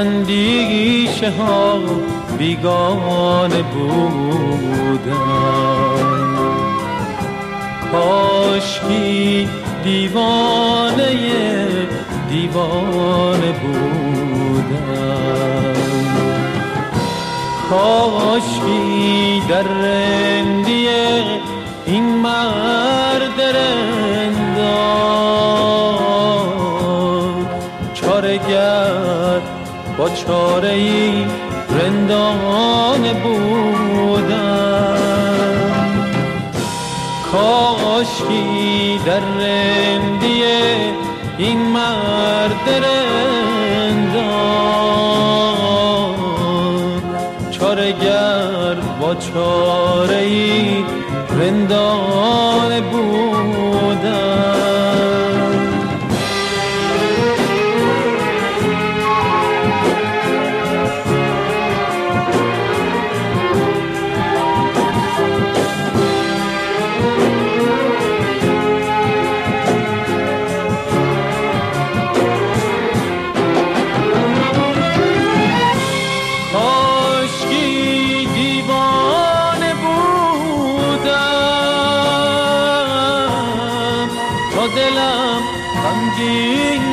اندیشه ها بیگانه بودم، کاشکی دیوانه دیوانه بودم، کاشکی در رندی این مرد رندان چاره‌گر با چاره‌ای رندانه بودم، کاشکی در رندی این مرد رندان چاره‌گر با چاره‌ای رندانه بودم. دلم غمگین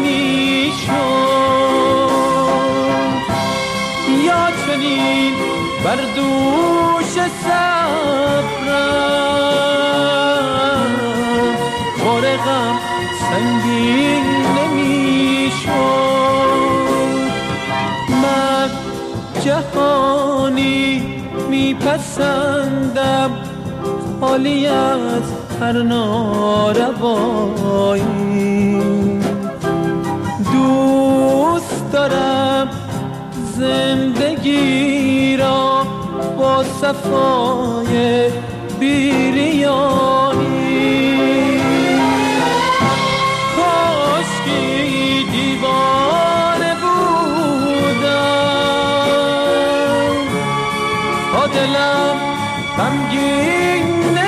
نمیشد، یا چنین بر دوش صبرم بار غم سنگین نمیشد. من جهانی میپسندم خالی از هر ناروایی، دوست دارم زندگی را با صفای بیریانی، کاشکی دیوانه بودم تا دلم غمگین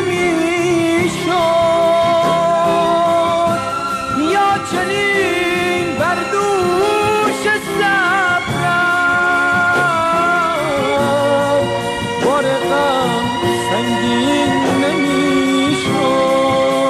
نمیشد، یا چنین بر دوش صبرم بار غم سنگین نمیشد.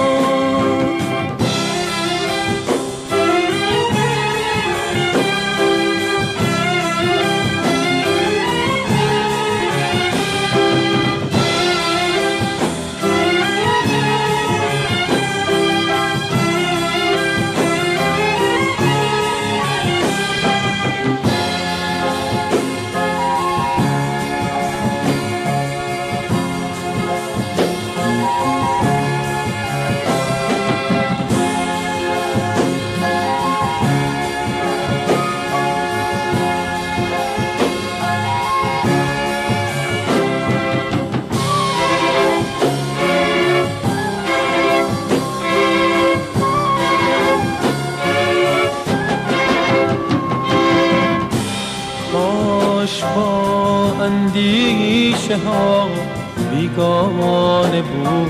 با اندیشه ها بیگانه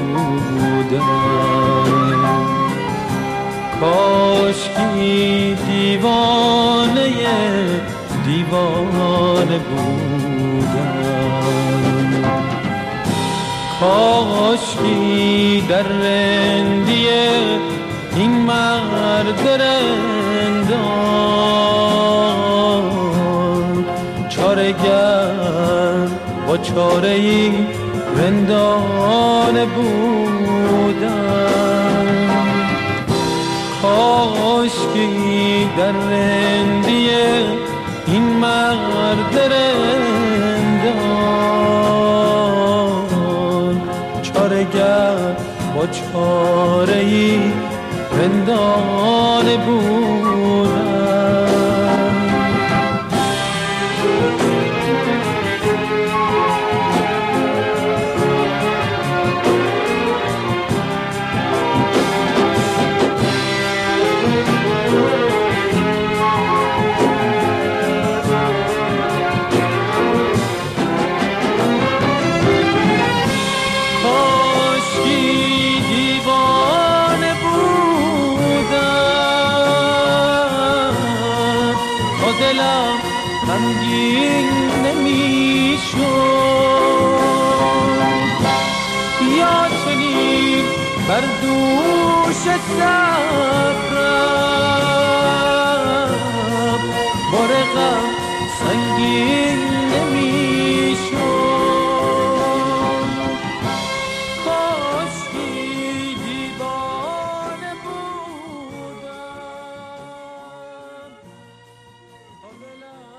بودم، کاشکی دیوانه دیوانه بودم، کاشکی در رندی این مرد رندان چاره‌گر با چاره‌ای رندانه بودم، کاشکی در رندی این مرد رندان چاره‌گر با چاره‌ای رندانه بودم. یا چنین بر دوش صبرم بار غم سنگین نمی شد. کاشکی دیوانه بودم تا دلم